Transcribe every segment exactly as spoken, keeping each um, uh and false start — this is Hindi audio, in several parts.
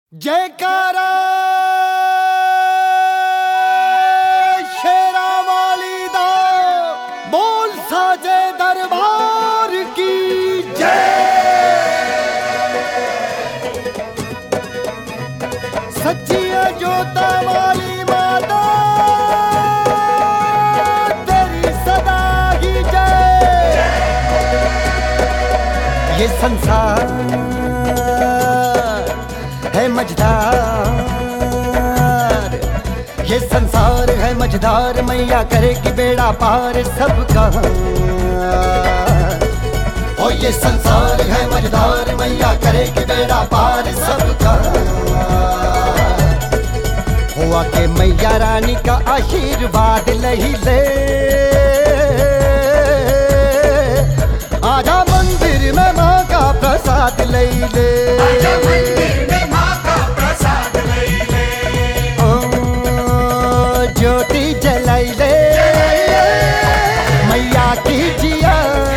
जयकारा शेरा वाली दा बोल साजे दरबार की जय। सच्ची है जोता वाली माता तेरी सदा ही जय। ये संसार है मझधार, ये संसार है मझधार, मैया करेगी बेड़ा पार सबका। ओ ये संसार है मझधार, मैया करेगी बेड़ा पार सबका। हुआ के मैया रानी का आशीर्वाद लही ले, आजा मंदिर में माँ का प्रसाद लई ले। ज्योति जलाई ले मैया की जिया,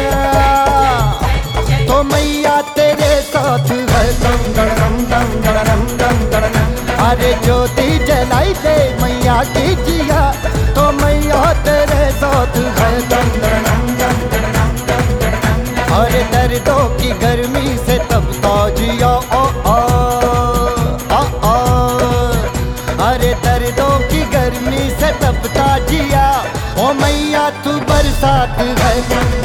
तो मैया तेरे साथ है दम दम दम दम दम दम। अरे ज्योति जलाई ले मैया की जिया, तो मैया तेरे साथ है दम दम दम दम। अरे दर्दों की गर्मी से तब ताजिया ओ ओ ओ ओ। अरे दर्दों की गर्मी से तपता जिया, ओ मैया तू बरसात है।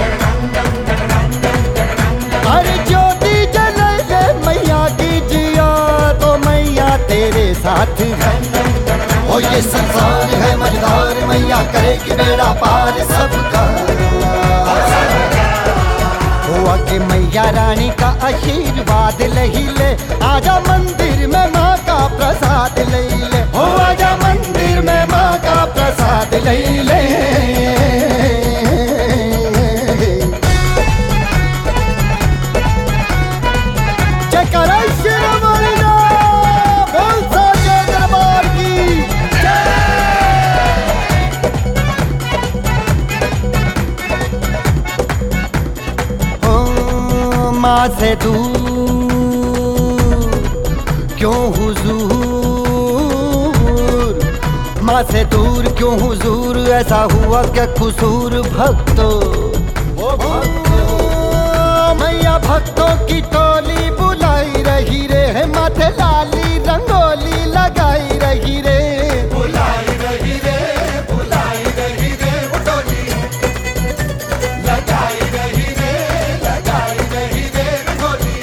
अरे ज्योति जला ले मैया की जिया, तो मैया तेरे साथ है। ओ ये संसार है मझधार, मैया करेगी बेड़ा पार सबका। हुआ के मैया रानी का आशीर्वाद लही ले, आजा मंदिर में माँ का प्रसाद ले ले। हो आजा मंदिर में माँ का प्रसाद ले ले। जयकारा शेरा वाली दा बोल साजे दरबार की जय। ओ माँ से दूर क्यों हुजूर, माँ से दूर क्यों हुजूर, ऐसा हुआ क्या कसूर भक्तों। ओ भक्तों मैया भक्तों की टोली बुलाई रही रे, माथे लाली रंगोली लगाई रही रे। बुलाई रही रे बुलाई रही रे वो टोली लगाई रही रे लगाई रही रे टोली।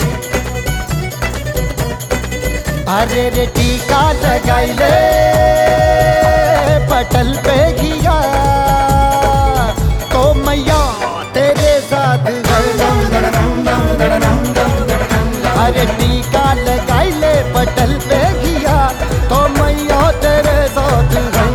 अरे रे टीका लगाई ले पटल पे किया, तो मैया तेरे साथ अरे टीका लगाई ले पटल पे किया, तो मैया तेरे साथ।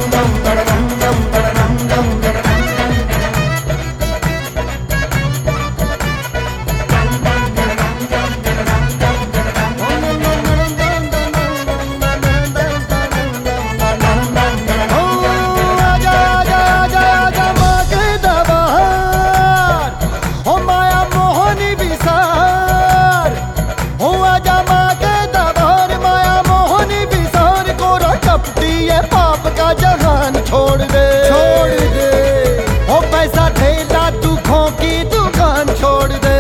छोड़ दे छोड़ दे हो पैसा ठेला दुखों की दुकान छोड़ दे।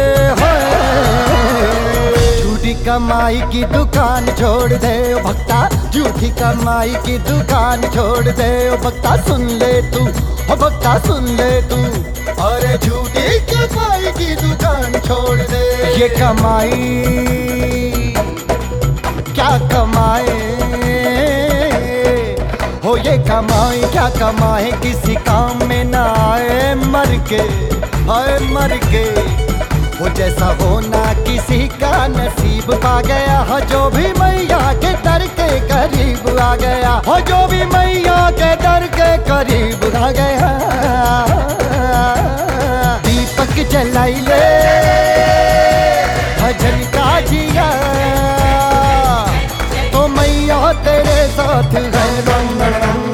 झूठी कमाई की दुकान छोड़ दे ओ भक्ता, झूठी कमाई की दुकान छोड़ दे ओ भक्ता। सुन ले तू ओ भक्ता सुन ले तू, अरे झूठी कमाई की दुकान छोड़ दे। ये कमाई क्या कमाए हो, ये कमाए क्या कमाए किसी काम में ना आए, मर के आए मर के। वो जैसा होना किसी का नसीब पा गया हो, जो भी मैया के दर के करीब आ गया हो, जो भी मैया के दर के करीब आ गया। दीपक जलाई ले भजन का जिया, तो मैया तेरे साथ है।